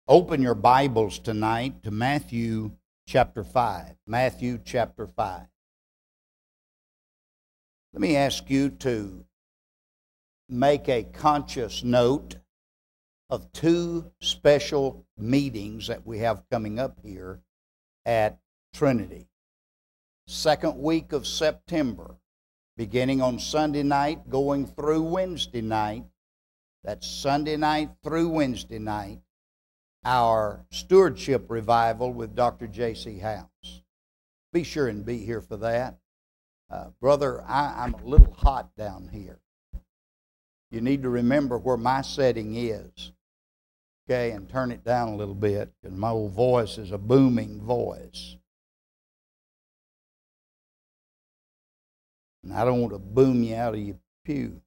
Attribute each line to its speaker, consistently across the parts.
Speaker 1: Open your Bibles tonight to Matthew chapter 5. Matthew chapter 5. Let me ask you to make a conscious note of two special meetings that we have coming up here at Trinity. Second week of September, beginning on Sunday night, going through Wednesday night. That's Sunday night through Wednesday night. Our stewardship revival with Dr. J.C. House. Be sure and be here for that. Brother, I'm a little hot down here. You need to remember where my setting is. Okay, and turn it down a little bit, because my old voice is a booming voice. And I don't want to boom you out of your pew.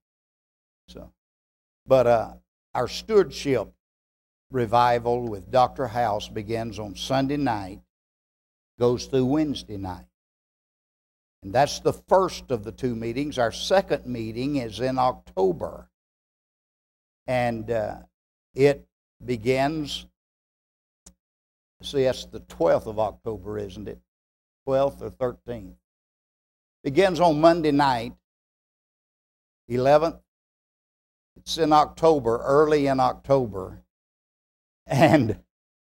Speaker 1: But our stewardship revival with Dr. House begins on Sunday night, goes through Wednesday night. And that's the first of the two meetings. Our second meeting is in October. And it begins, that's the 12th of October, isn't it? 12th or 13th. Begins on Monday night, 11th. It's in October, early in October. And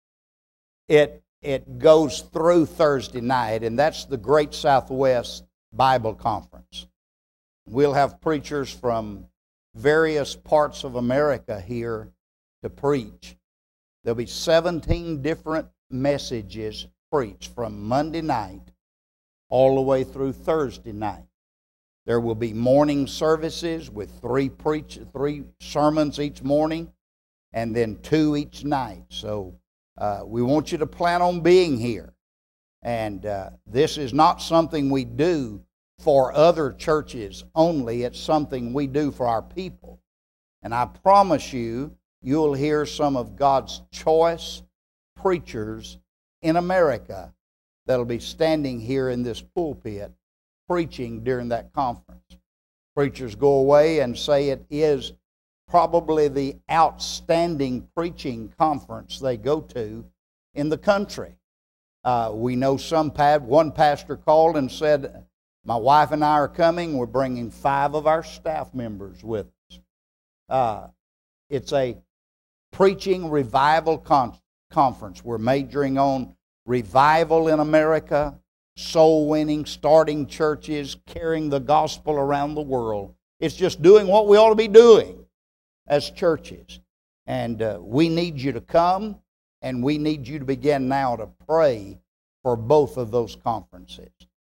Speaker 1: it goes through Thursday night, and that's the Great Southwest Bible Conference. We'll have preachers from various parts of America here to preach. There'll be 17 different messages preached from Monday night all the way through Thursday night. There will be morning services with three sermons each morning, and then 2 each night. So we want you to plan on being here. And this is not something we do for other churches only. It's something we do for our people. And I promise you, you'll hear some of God's choice preachers in America that'll be standing here in this pulpit preaching during that conference. Preachers go away and say it is probably the outstanding preaching conference they go to in the country. We know one pastor called and said, my wife and I are coming. We're bringing 5 of our staff members with us. It's a preaching revival conference. We're majoring on revival in America, soul winning, starting churches, carrying the gospel around the world. It's just doing what we ought to be doing as churches. And we need you to come, and we need you to begin now to pray for both of those conferences.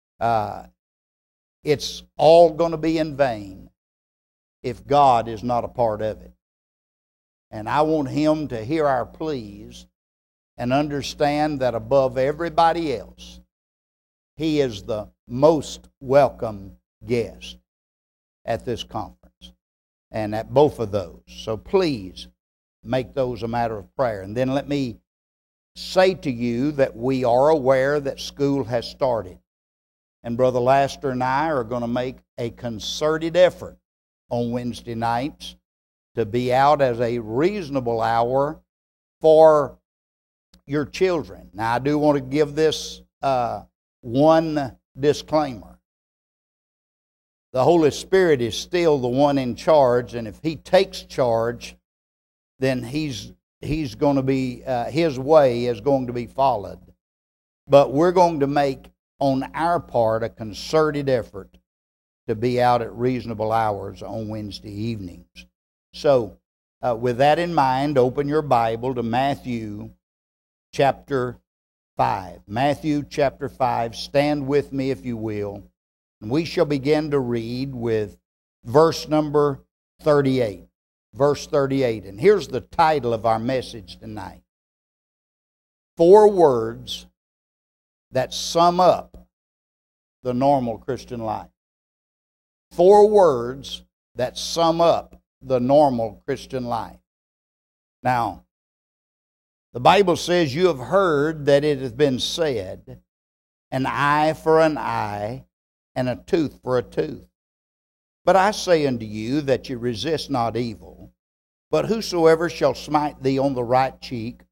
Speaker 1: It's all going to be in vain if God is not a part of it. And I want Him to hear our pleas and understand that above everybody else, He is the most welcome guest at this conference and at both of those. So please make those a matter of prayer. And then let me say to you that we are aware that school has started. And Brother Laster and I are going to make a concerted effort on Wednesday nights to be out as a reasonable hour for your children. Now, I do want to give this one disclaimer. The Holy Spirit is still the one in charge, and if He takes charge, then He's going to be, His way is going to be followed. But we're going to make, on our part, a concerted effort to be out at reasonable hours on Wednesday evenings. So, with that in mind, open your Bible to Matthew chapter 5. Matthew chapter 5. Stand with me if you will. And we shall begin to read with verse number 38. Verse 38. And here's the title of our message tonight. 4 words that sum up the normal Christian life. 4 words that sum up the normal Christian life. Now, the Bible says, you have heard that it has been said, an eye for an eye, and a tooth for a tooth. But I say unto you that you resist not evil, but whosoever shall smite thee on the right cheek,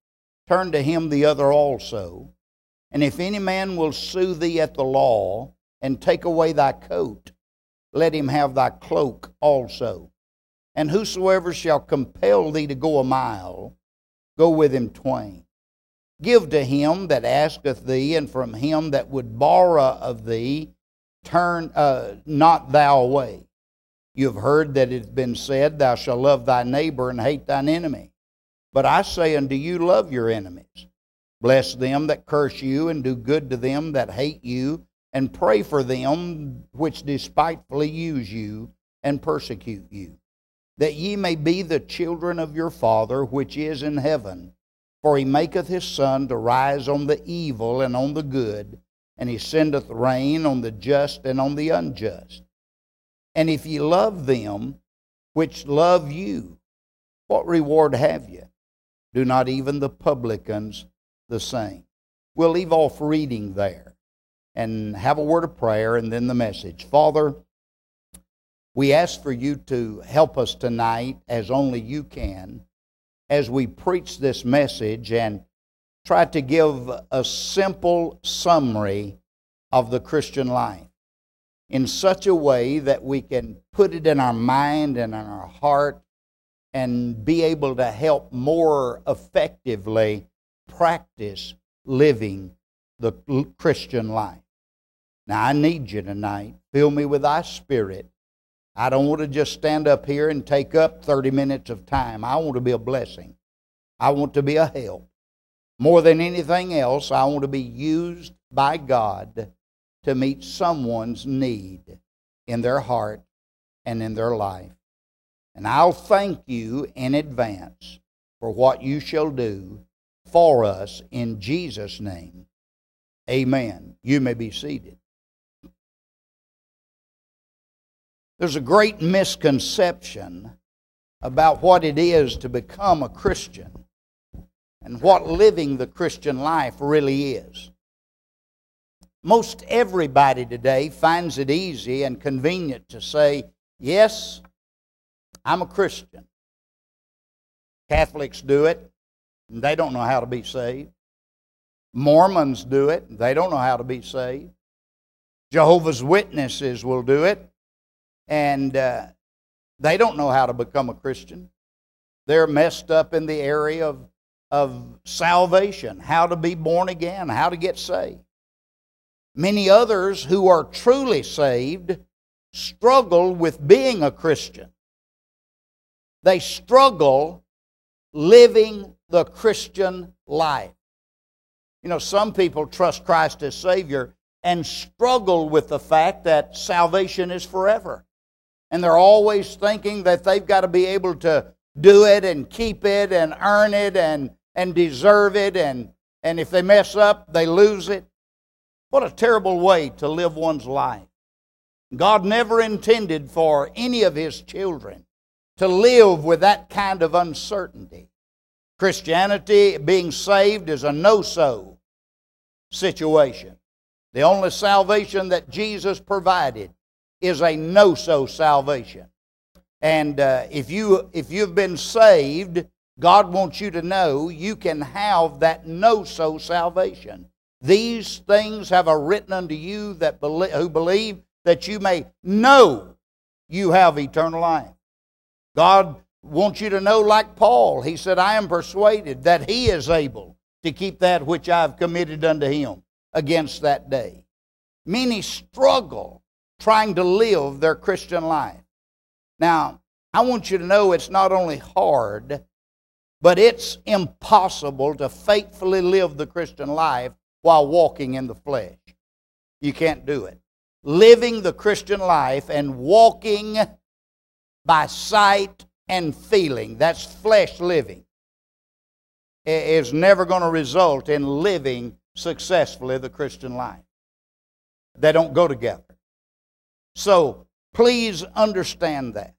Speaker 1: turn to him the other also. And if any man will sue thee at the law, and take away thy coat, let him have thy cloak also. And whosoever shall compel thee to go a mile, go with him twain. Give to him that asketh thee, and from him that would borrow of thee, turn not thou away. You have heard that it has been said, Thou shalt love thy neighbor and hate thine enemy. But I say unto you, love your enemies. Bless them that curse you, and do good to them that hate you, and pray for them which despitefully use you and persecute you, that ye may be the children of your Father which is in heaven. For he maketh his sun to rise on the evil and on the good, and he sendeth rain on the just and on the unjust. And if ye love them which love you, what reward have ye? Do not even the publicans the same? We'll leave off reading there and have a word of prayer and then the message. Father, we ask for you to help us tonight as only you can as we preach this message and try to give a simple summary of the Christian life in such a way that we can put it in our mind and in our heart and be able to help more effectively practice living the Christian life. Now, I need you tonight. Fill me with thy Spirit. I don't want to just stand up here and take up 30 minutes of time. I want to be a blessing. I want to be a help. More than anything else, I want to be used by God to meet someone's need in their heart and in their life. And I'll thank you in advance for what you shall do for us in Jesus' name. Amen. You may be seated. There's a great misconception about what it is to become a Christian and what living the Christian life really is. Most everybody today finds it easy and convenient to say, yes, I'm a Christian. Catholics do it, and they don't know how to be saved. Mormons do it, and they don't know how to be saved. Jehovah's Witnesses will do it, and they don't know how to become a Christian. They're messed up in the area of salvation, how to be born again, how to get saved. Many others who are truly saved struggle with being a Christian. They struggle living the Christian life. You know, some people trust Christ as Savior and struggle with the fact that salvation is forever. And they're always thinking that they've got to be able to do it and keep it and earn it and deserve it. And if they mess up, they lose it. What a terrible way to live one's life. God never intended for any of His children to live with that kind of uncertainty. Christianity, being saved, is a no-so situation. The only salvation that Jesus provided is a no-so salvation. And if you've been saved, God wants you to know you can have that no-so salvation. These things have I written unto you that who believe, that you may know you have eternal life. God wants you to know, like Paul, he said, I am persuaded that He is able to keep that which I have committed unto Him against that day. Many struggle trying to live their Christian life. Now, I want you to know it's not only hard, but it's impossible to faithfully live the Christian life while walking in the flesh. You can't do it. Living the Christian life and walking by sight and feeling, that's flesh living, is never going to result in living successfully the Christian life. They don't go together. So please understand that.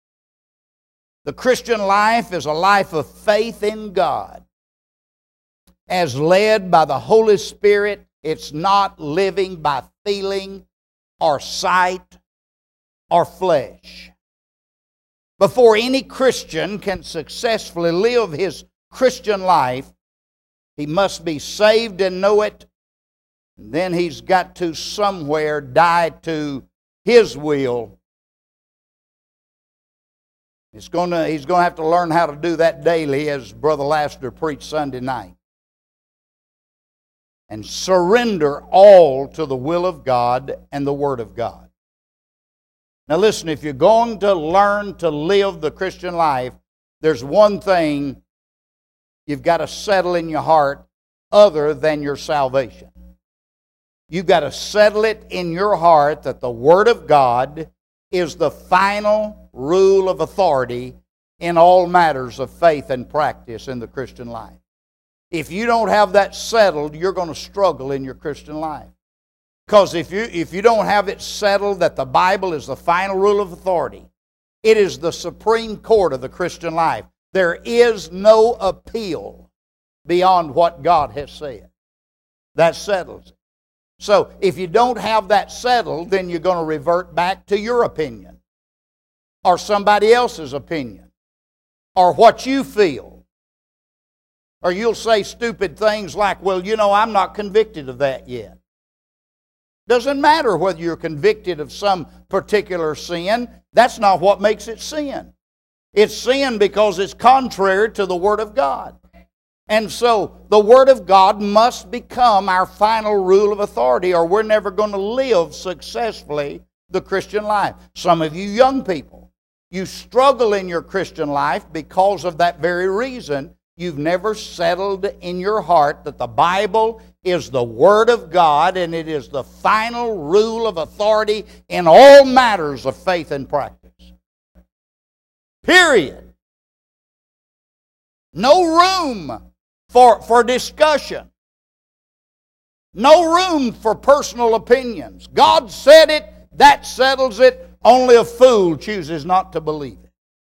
Speaker 1: The Christian life is a life of faith in God. As led by the Holy Spirit, it's not living by feeling or sight or flesh. Before any Christian can successfully live his Christian life, He must be saved and know it. And then he's got to somewhere die to his will. He's going to have to learn how to do that daily, as Brother Laster preached Sunday night. And surrender all to the will of God and the Word of God. Now listen, if you're going to learn to live the Christian life, there's one thing you've got to settle in your heart other than your salvation. You've got to settle it in your heart that the Word of God is the final rule of authority in all matters of faith and practice in the Christian life. If you don't have that settled, you're going to struggle in your Christian life. Because if you don't have it settled that the Bible is the final rule of authority, it is the supreme court of the Christian life. There is no appeal beyond what God has said. That settles it. So if you don't have that settled, then you're going to revert back to your opinion, or somebody else's opinion, or what you feel. Or you'll say stupid things like, well, you know, I'm not convicted of that yet. Doesn't matter whether you're convicted of some particular sin. That's not what makes it sin. It's sin because it's contrary to the Word of God. And so the Word of God must become our final rule of authority, or we're never going to live successfully the Christian life. Some of you young people, you struggle in your Christian life because of that very reason. You've never settled in your heart that the Bible is the Word of God and it is the final rule of authority in all matters of faith and practice. Period. No room for discussion. No room for personal opinions. God said it, that settles it. Only a fool chooses not to believe it.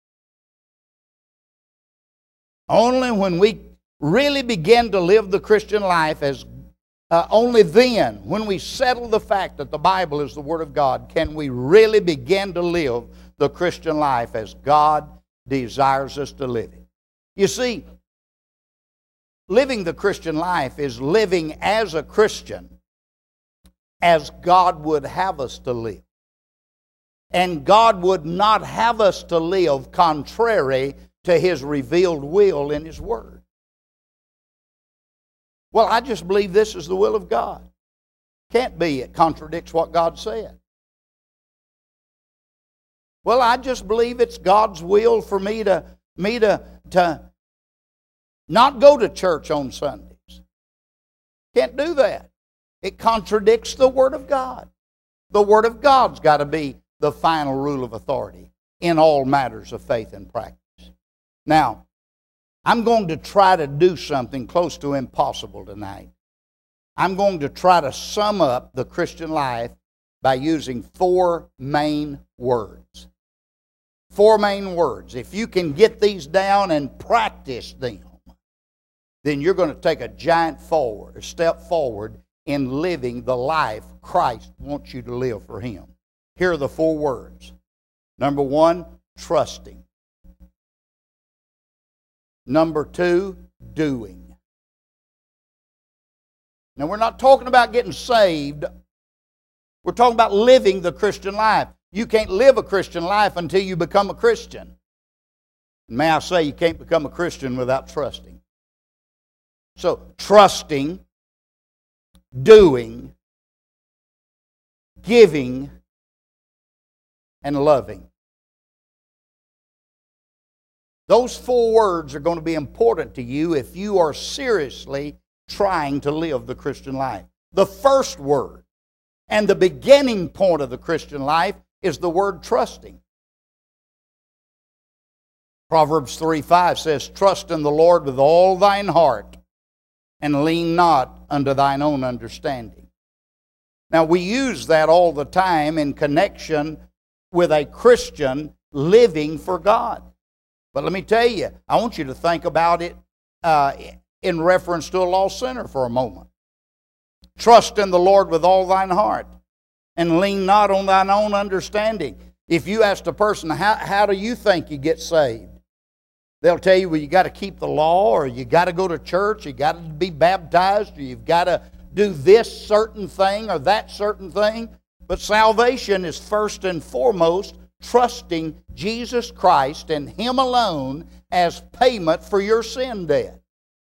Speaker 1: Only when we really begin to live the Christian life only then, when we settle the fact that the Bible is the Word of God, can we really begin to live the Christian life as God desires us to live it. You see, living the Christian life is living as a Christian as God would have us to live. And God would not have us to live contrary to His revealed will in His Word. Well, I just believe this is the will of God. Can't be. It contradicts what God said. Well, I just believe it's God's will for me to not go to church on Sundays. Can't do that. It contradicts the Word of God. The Word of God's got to be the final rule of authority in all matters of faith and practice. Now, I'm going to try to do something close to impossible tonight. I'm going to try to sum up the Christian life by using 4 main words. 4 main words. If you can get these down and practice them, then you're going to take a step forward in living the life Christ wants you to live for Him. Here are the 4 words. Number 1, trusting. Number 2, doing. Now, we're not talking about getting saved. We're talking about living the Christian life. You can't live a Christian life until you become a Christian. And may I say, you can't become a Christian without trusting. So, trusting, doing, giving, and loving. Those 4 words are going to be important to you if you are seriously trying to live the Christian life. The first word and the beginning point of the Christian life is the word trusting. Proverbs 3:5 says, "Trust in the Lord with all thine heart, and lean not unto thine own understanding." Now, we use that all the time in connection with a Christian living for God. But let me tell you, I want you to think about it in reference to a lost sinner for a moment. Trust in the Lord with all thine heart, and lean not on thine own understanding. If you asked a person, how do you think you get saved? They'll tell you, well, you got to keep the law, or you got to go to church, you got to be baptized, or you've got to do this certain thing or that certain thing. But salvation is first and foremost trusting Jesus Christ and Him alone as payment for your sin debt.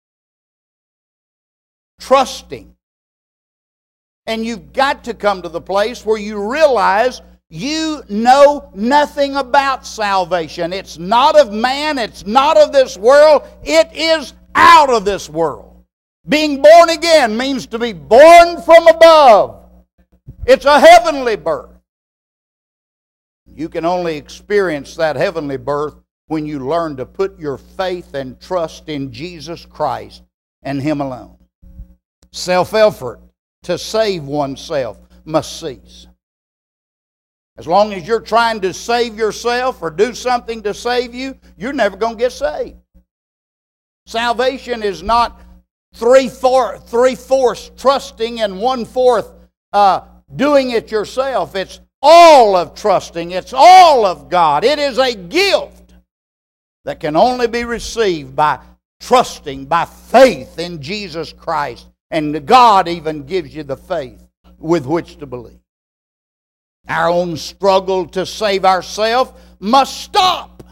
Speaker 1: Trusting. And you've got to come to the place where you realize you know nothing about salvation. It's not of man, it's not of this world, it is out of this world. Being born again means to be born from above. It's a heavenly birth. You can only experience that heavenly birth when you learn to put your faith and trust in Jesus Christ and Him alone. Self-effort to save oneself must cease. As long as you're trying to save yourself or do something to save you, you're never going to get saved. Salvation is not three-fourths trusting and one-fourth doing it yourself. It's all of trusting. It's all of God. It is a gift that can only be received by trusting, by faith in Jesus Christ. And God even gives you the faith with which to believe. Our own struggle to save ourselves must stop.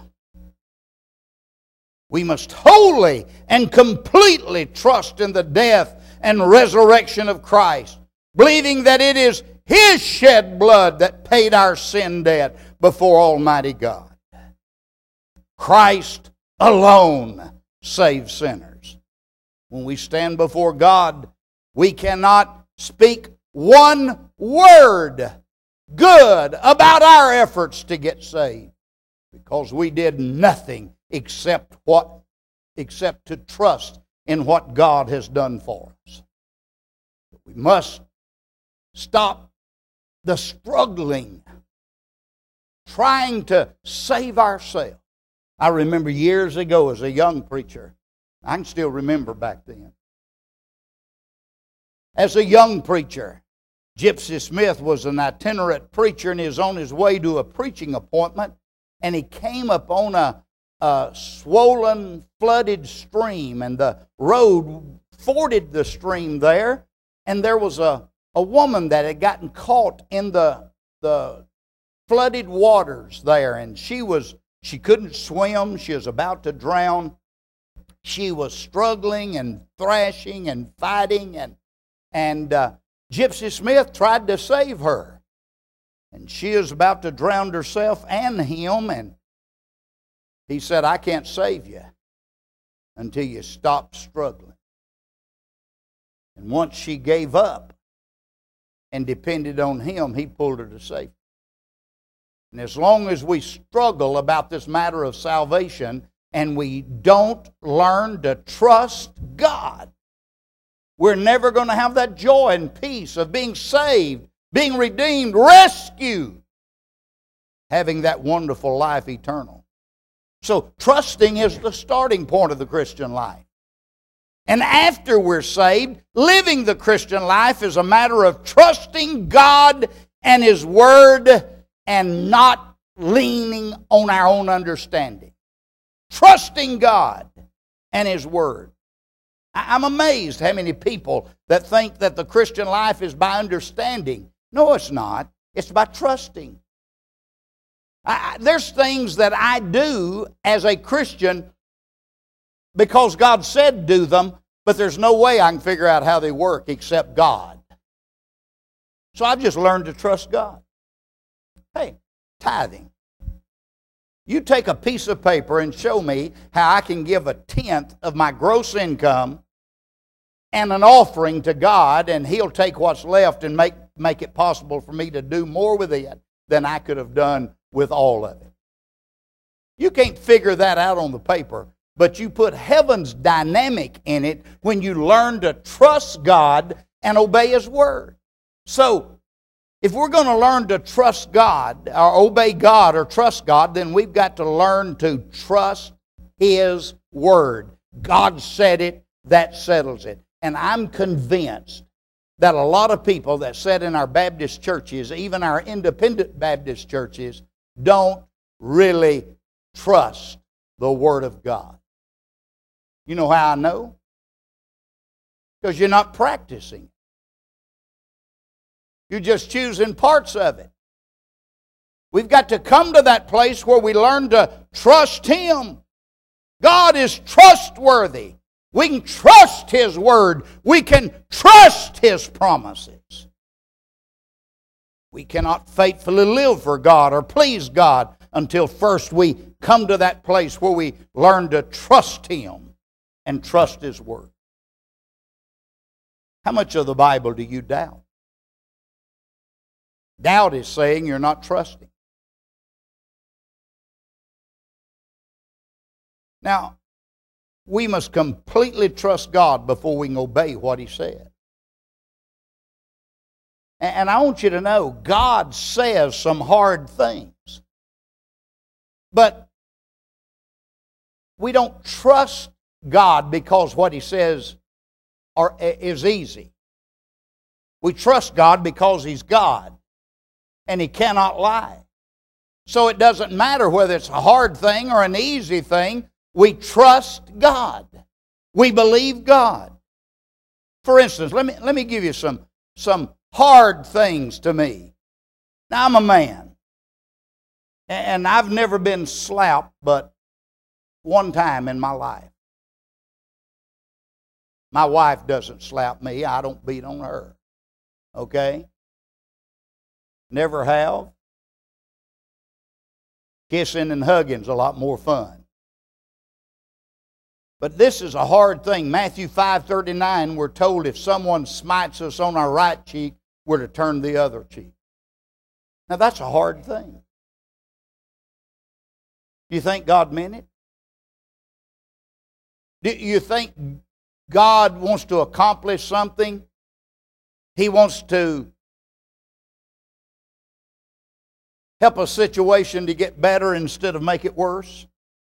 Speaker 1: We must wholly and completely trust in the death and resurrection of Christ, believing that it is His shed blood that paid our sin debt before Almighty God. Christ alone saves sinners. When we stand before God, we cannot speak one word good about our efforts to get saved, because we did nothing except to trust in what God has done for us. We must stop the struggling, trying to save ourselves. I remember years ago as a young preacher, I can still remember back then. As a young preacher, Gypsy Smith was an itinerant preacher, and he was on his way to a preaching appointment, and he came upon a swollen, flooded stream, and the road forded the stream there, and there was a woman that had gotten caught in the flooded waters there, and she couldn't swim, she was about to drown. She was struggling and thrashing and fighting, and Gypsy Smith tried to save her. And she is about to drown herself and him, and he said, I can't save you until you stop struggling. And once she gave up and depended on him, he pulled her to safety. And as long as we struggle about this matter of salvation and we don't learn to trust God, we're never going to have that joy and peace of being saved, being redeemed, rescued, having that wonderful life eternal. So trusting is the starting point of the Christian life. And after we're saved, living the Christian life is a matter of trusting God and His Word and not leaning on our own understanding. Trusting God and His Word. I'm amazed how many people that think that the Christian life is by understanding. No, it's not. It's by trusting. There's things that I do as a Christian because God said do them, but there's no way I can figure out how they work except God. So I've just learned to trust God. Hey, tithing. You take a piece of paper and show me how I can give 1/10 of my gross income and an offering to God, and He'll take what's left and make it possible for me to do more with it than I could have done with all of it. You can't figure that out on the paper, but you put heaven's dynamic in it when you learn to trust God and obey His Word. So, if we're going to learn to trust God, or obey God, or trust God, then we've got to learn to trust His Word. God said it, that settles it. And I'm convinced that a lot of people that sit in our Baptist churches, even our independent Baptist churches, don't really trust the Word of God. You know how I know? Because you're not practicing. You're just choosing parts of it. We've got to come to that place where we learn to trust Him. God is trustworthy. We can trust His Word. We can trust His promises. We cannot faithfully live for God or please God until first we come to that place where we learn to trust Him and trust His Word. How much of the Bible do you doubt? Doubt is saying you're not trusting. Now, we must completely trust God before we can obey what He said. And I want you to know, God says some hard things. But we don't trust God because what He says is easy. We trust God because He's God. And He cannot lie. So it doesn't matter whether it's a hard thing or an easy thing. We trust God. We believe God. For instance, let me give you some hard things to me. Now, I'm a man. And I've never been slapped but one time in my life. My wife doesn't slap me. I don't beat on her. Okay? Never have. Kissing and hugging's a lot more fun. But this is a hard thing. Matthew 5:39, we're told if someone smites us on our right cheek, we're to turn the other cheek. Now that's a hard thing. Do you think God meant it? Do you think God wants to accomplish something? He wants to help a situation to get better instead of make it worse?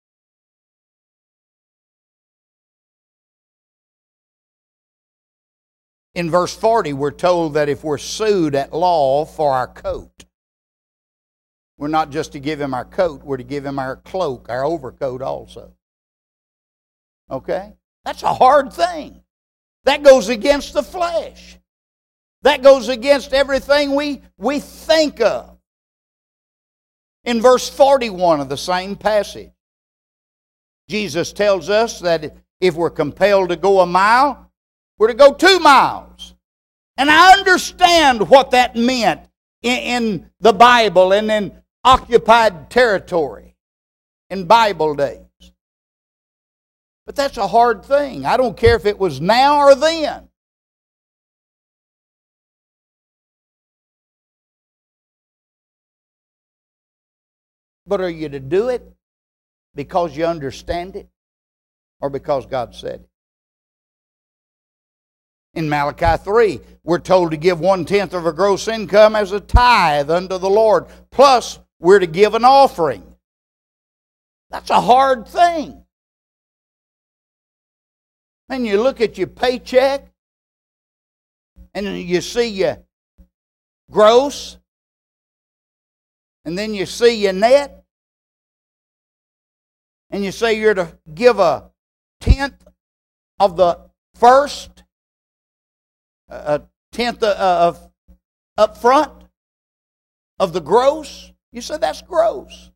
Speaker 1: In verse 40, we're told that if we're sued at law for our coat, we're not just to give him our coat, we're to give him our cloak, our overcoat also. Okay? That's a hard thing. That goes against the flesh. That goes against everything we think of. In verse 41 of the same passage, Jesus tells us that if we're compelled to go a mile, we're to go 2 miles. And I understand what that meant in the Bible and in occupied territory in Bible days. But that's a hard thing. I don't care if it was now or then. But are you to do it because you understand it or because God said it? In Malachi 3, we're told to give 1/10 of our gross income as a tithe unto the Lord. Plus, we're to give an offering. That's a hard thing. And you look at your paycheck, and you see your gross, and then you see your net, and you say you're to give 1/10 of the first, 1/10 of up front of the gross. You say that's gross.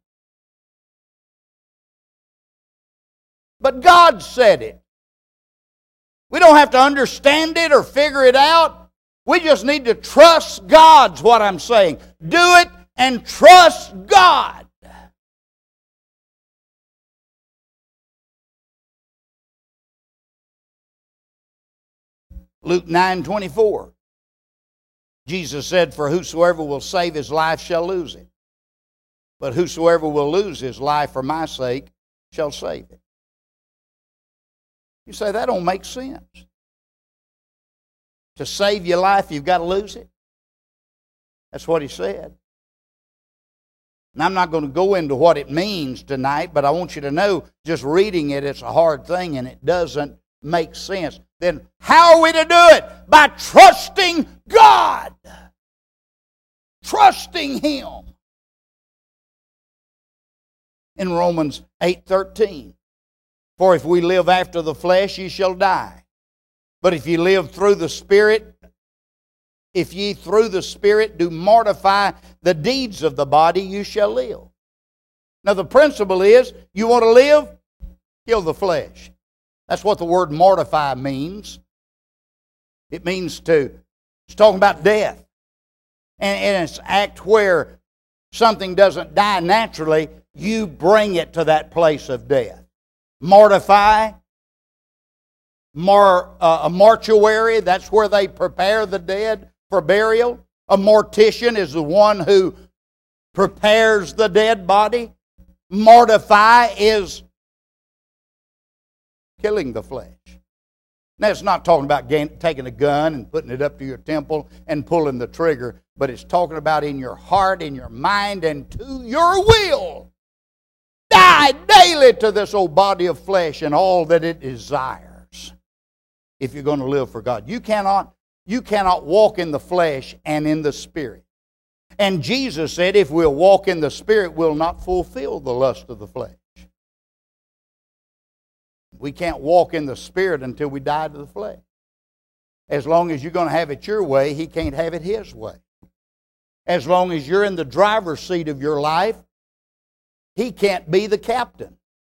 Speaker 1: But God said it. We don't have to understand it or figure it out. We just need to trust God's what I'm saying. Do it and trust God. Luke 9:24. Jesus said, "For whosoever will save his life shall lose it. But whosoever will lose his life for my sake shall save it." You say, that don't make sense. To save your life, you've got to lose it. That's what he said. And I'm not going to go into what it means tonight, but I want you to know, just reading it, it's a hard thing and it doesn't make sense. Then how are we to do it? By trusting God. Trusting Him. In Romans 8:13, For if we live after the flesh, ye shall die. But if ye live through the Spirit, if ye through the Spirit do mortify the deeds of the body, you shall live. Now the principle is, you want to live? Kill the flesh. That's what the word mortify means. It means it's talking about death. And it's an act where something doesn't die naturally, you bring it to that place of death. Mortify, a mortuary, that's where they prepare the dead for burial. A mortician is the one who prepares the dead body. Mortify is killing the flesh. Now, it's not talking about taking a gun and putting it up to your temple and pulling the trigger, but it's talking about in your heart, in your mind, and to your will. Die daily to this old body of flesh and all that it desires if you're going to live for God. You cannot walk in the flesh and in the Spirit. And Jesus said if we'll walk in the Spirit, we'll not fulfill the lust of the flesh. We can't walk in the Spirit until we die to the flesh. As long as you're going to have it your way, He can't have it His way. As long as you're in the driver's seat of your life, He can't be the captain.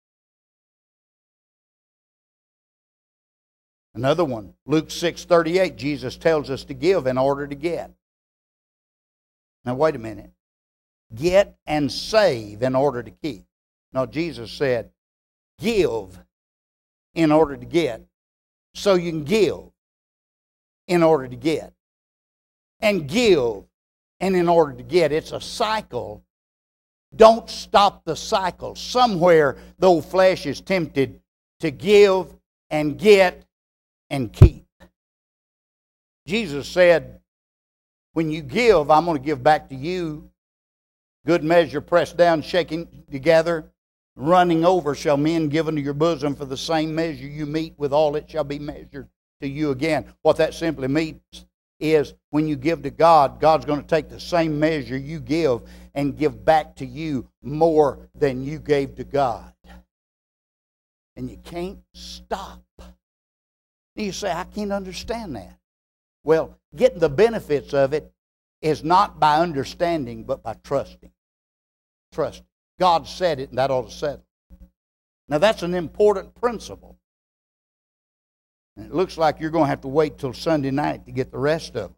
Speaker 1: Another one, Luke 6:38, Jesus tells us to give in order to get. Now wait a minute. Get and save in order to keep. No, Jesus said, give in order to get. So you can give in order to get. And give and in order to get. It's a cycle. Don't stop the cycle. Somewhere the old flesh is tempted to give and get and keep. Jesus said, when you give, I'm going to give back to you. Good measure, pressed down, shaking together, running over shall men give into your bosom. For the same measure you meet with all, it shall be measured to you again. What that simply means is when you give to God, God's going to take the same measure you give and give back to you more than you gave to God. And you can't stop. You say, I can't understand that. Well, getting the benefits of it is not by understanding, but by trusting. Trust. God said it, and that ought to settle. Now, that's an important principle. And it looks like you're going to have to wait till Sunday night to get the rest of it.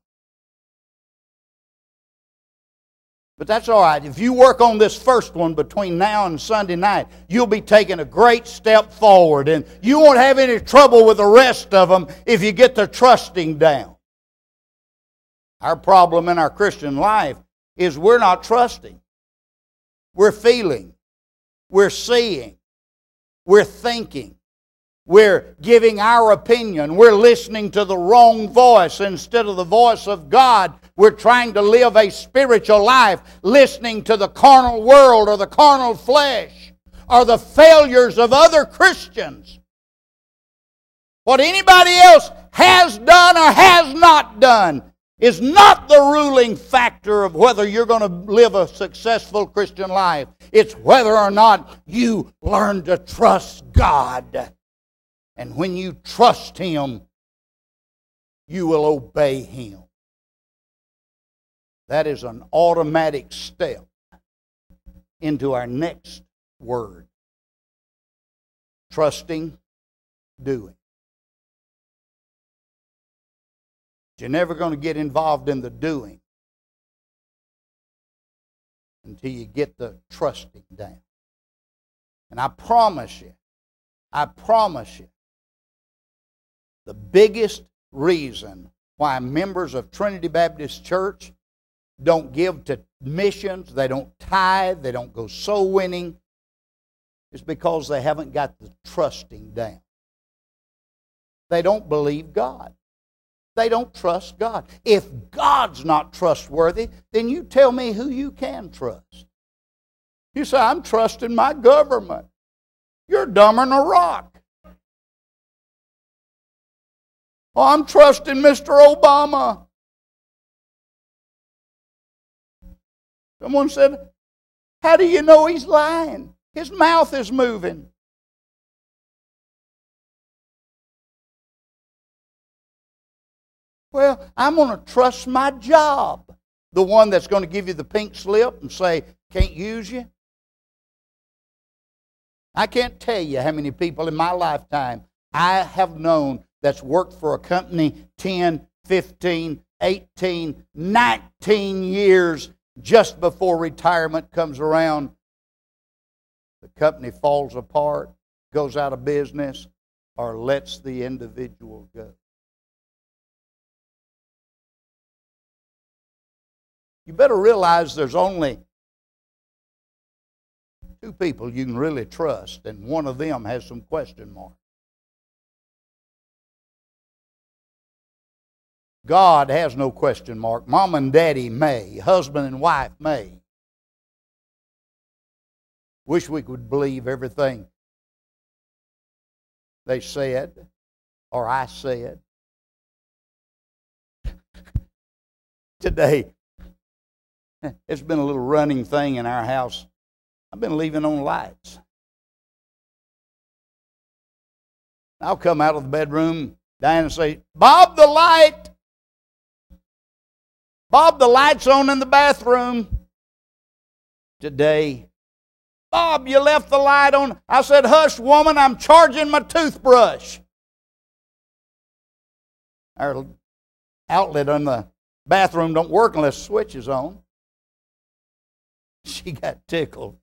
Speaker 1: But that's all right. If you work on this first one between now and Sunday night, you'll be taking a great step forward. And you won't have any trouble with the rest of them if you get the trusting down. Our problem in our Christian life is we're not trusting. We're feeling. We're seeing. We're thinking. We're giving our opinion. We're listening to the wrong voice instead of the voice of God. We're trying to live a spiritual life, listening to the carnal world or the carnal flesh or the failures of other Christians. What anybody else has done or has not done is not the ruling factor of whether you're going to live a successful Christian life. It's whether or not you learn to trust God. And when you trust Him, you will obey Him. That is an automatic step into our next word. Trusting, doing. You're never going to get involved in the doing until you get the trusting down. And I promise you, the biggest reason why members of Trinity Baptist Church don't give to missions, they don't tithe, they don't go soul winning, is because they haven't got the trusting down. They don't believe God. They don't trust God. If God's not trustworthy, then you tell me who you can trust. You say, I'm trusting my government. You're dumber than a rock. Oh, I'm trusting Mr. Obama. Someone said, how do you know he's lying? His mouth is moving. Well, I'm going to trust my job. The one that's going to give you the pink slip and say, can't use you. I can't tell you how many people in my lifetime I have known that's worked for a company 10, 15, 18, 19 years just before retirement comes around. The company falls apart, goes out of business, or lets the individual go. You better realize there's only two people you can really trust, and one of them has some question marks. God has no question mark. Mom and daddy may. Husband and wife may. Wish we could believe everything they said or I said. Today, it's been a little running thing in our house. I've been leaving on lights. I'll come out of the bedroom, Diane, and say, Bob, the light. Bob, the light's on in the bathroom. Today, Bob, you left the light on. I said, hush, woman, I'm charging my toothbrush. Our outlet on the bathroom don't work unless the switch is on. She got tickled.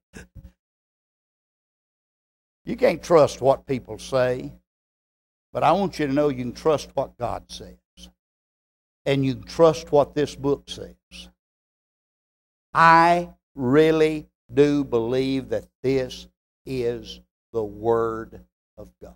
Speaker 1: You can't trust what people say, but I want you to know you can trust what God says. And you can trust what this book says. I really do believe that this is the Word of God.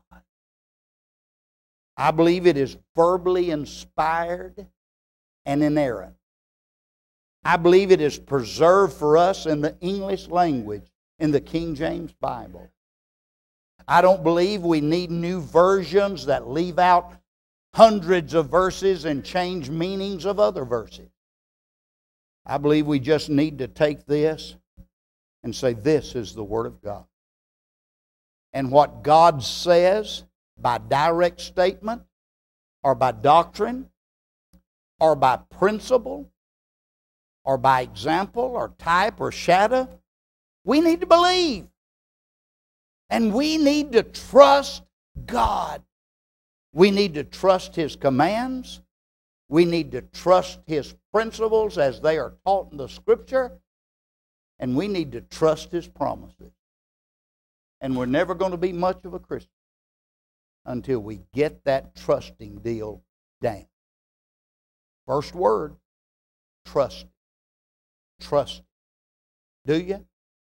Speaker 1: I believe it is verbally inspired and inerrant. I believe it is preserved for us in the English language in the King James Bible. I don't believe we need new versions that leave out hundreds of verses and change meanings of other verses. I believe we just need to take this and say, this is the Word of God. And what God says by direct statement or by doctrine or by principle or by example or type or shadow, we need to believe. And we need to trust God. We need to trust His commands. We need to trust His principles as they are taught in the Scripture. And we need to trust His promises. And we're never going to be much of a Christian until we get that trusting deal down. First word, trust. Trust. Do you?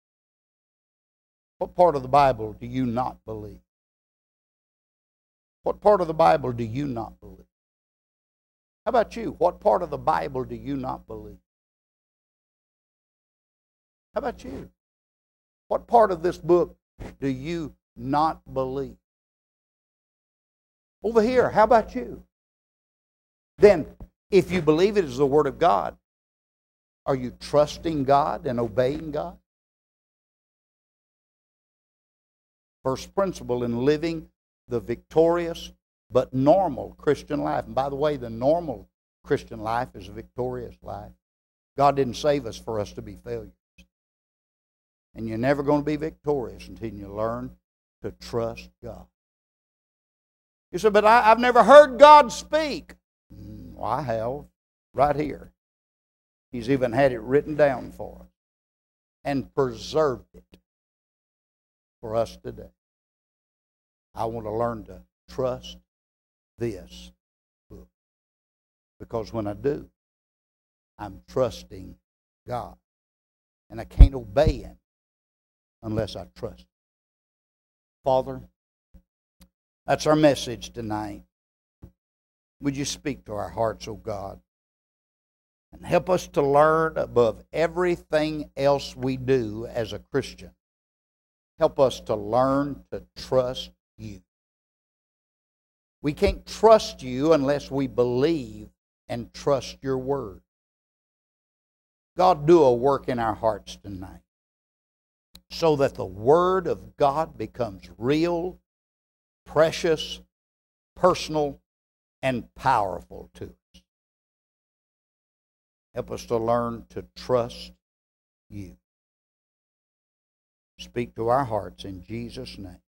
Speaker 1: What part of the Bible do you not believe? What part of the Bible do you not believe? How about you? What part of the Bible do you not believe? How about you? What part of this book do you not believe? Over here, how about you? Then, if you believe it is the Word of God, are you trusting God and obeying God? First principle in living the victorious but normal Christian life. And by the way, the normal Christian life is a victorious life. God didn't save us for us to be failures. And you're never going to be victorious until you learn to trust God. You say, but I've never heard God speak. Well, I have, right here. He's even had it written down for us and preserved it for us today. I want to learn to trust this book. Because when I do, I'm trusting God. And I can't obey Him unless I trust Him. Father, that's our message tonight. Would you speak to our hearts, oh God? And help us to learn above everything else we do as a Christian. Help us to learn to trust You. We can't trust You unless we believe and trust Your Word. God, do a work in our hearts tonight so that the Word of God becomes real, precious, personal, and powerful to us. Help us to learn to trust you. Speak to our hearts in Jesus' name.